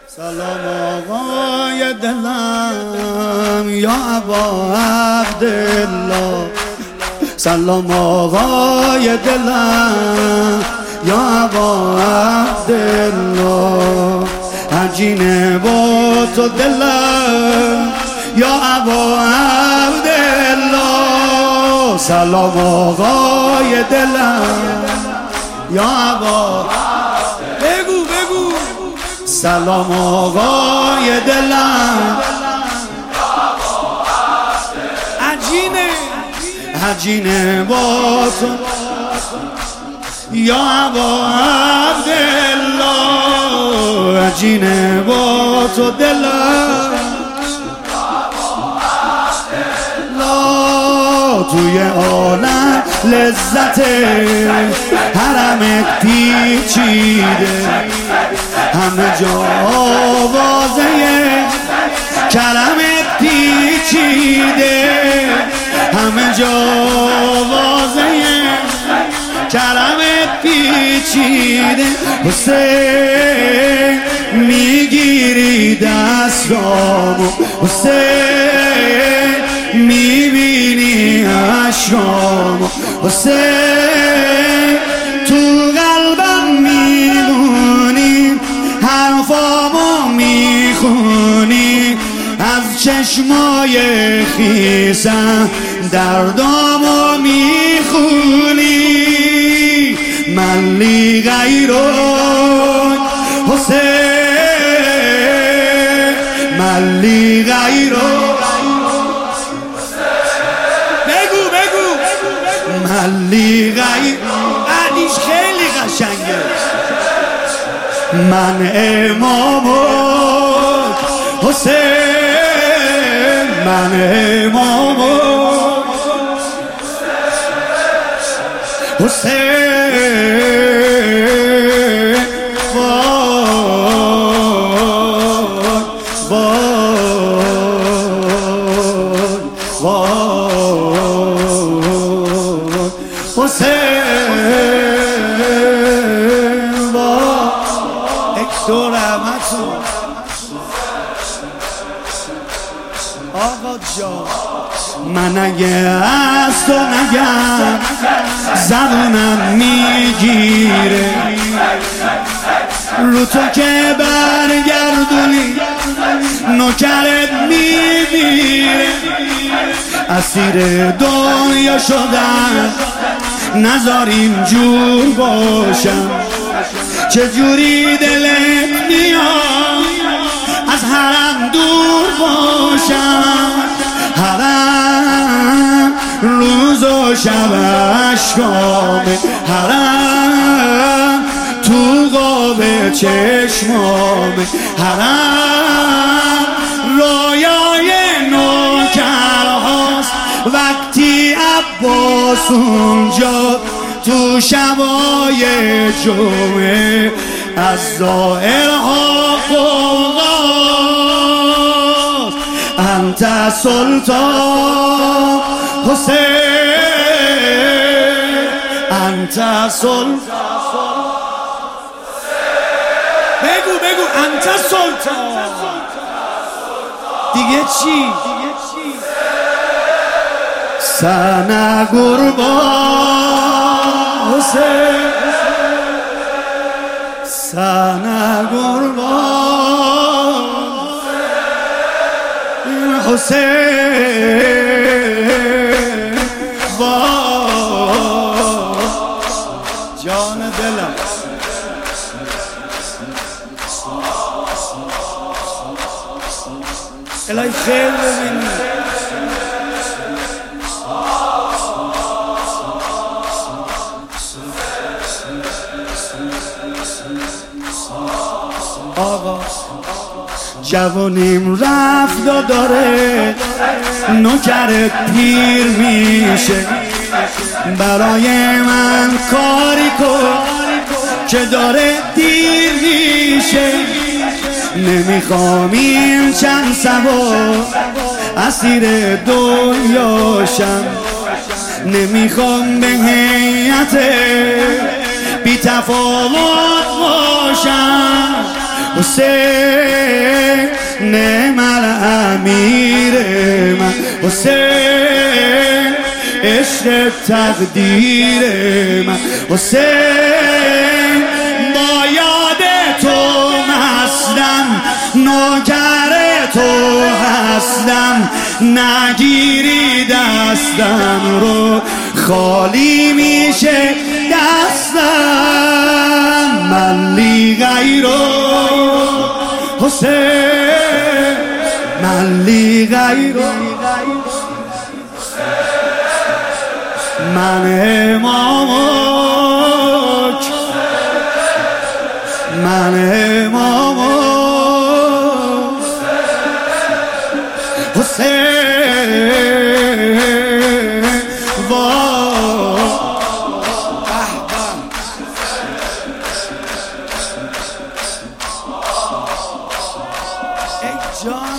سلام آقای دلم یا ابا عبدالله، سلام آقای دلم یا ابا عبدالله، عجینه با تو دلم یا ابا عبدالله، سلام آقای دلم یا ابا بگو سلام آقای دلم عجینه با تو یا ابا عبدالله، عجینه با تو دلم توی عالم لذت حرمت پیچیده، همه جا آوازه کرمت پیچیده، همه جا آوازه کرمت پیچیده. حسین میگیری دستامو، حسین میبینی اشکامو، حسین تو قلبم میمونی، حرفامو میخونی، از چشمای خیسم دردامو میخونی. من لی غیرک حسین، من لی غیرک، من لی غیر بعدیش خیلی قشنگه. من امامک حسین، من امامک حسین، حسین با اکتور احمدتون آقا جان. من اگه از تو نگم زبونم میگیره، رو تو که برگردونی نوکرت میمیره. اسیر دنیا شدن نذاریم جور باشم، چجوری دلت میاد از حرم دور باشم. حرم روز و شب اشکامه، حرم تو قاب چشمامه، حرم رویای نوکرهاست وقتی عباس اونجا تو شبای جمعه از ظاهرها قوقاست. انت سلطان حسین، انت سلطان، بگو انت سلطان. دیگه چی؟ سنه قربان حسین، سنه قربان حسین با جان دلم. الهی خیر ببینی. آقا جوانیم رفت و داره نوکرت پیر میشه، برای من کاری کن که داره دیر میشه. نمیخوام این چند سبا اسیر دنیاشم، نمیخوام به هیئت بی تفاوت باشم. حسین نعم الامیر من، حسین عشق تقدیر من، حسین با یاد تو مستم، نوکر تو هستم، نگیری دستم رو خالی میشه دستم. من لی غیرو حسین، من لی غیرو، من امامک، من امامک حسین. ای جان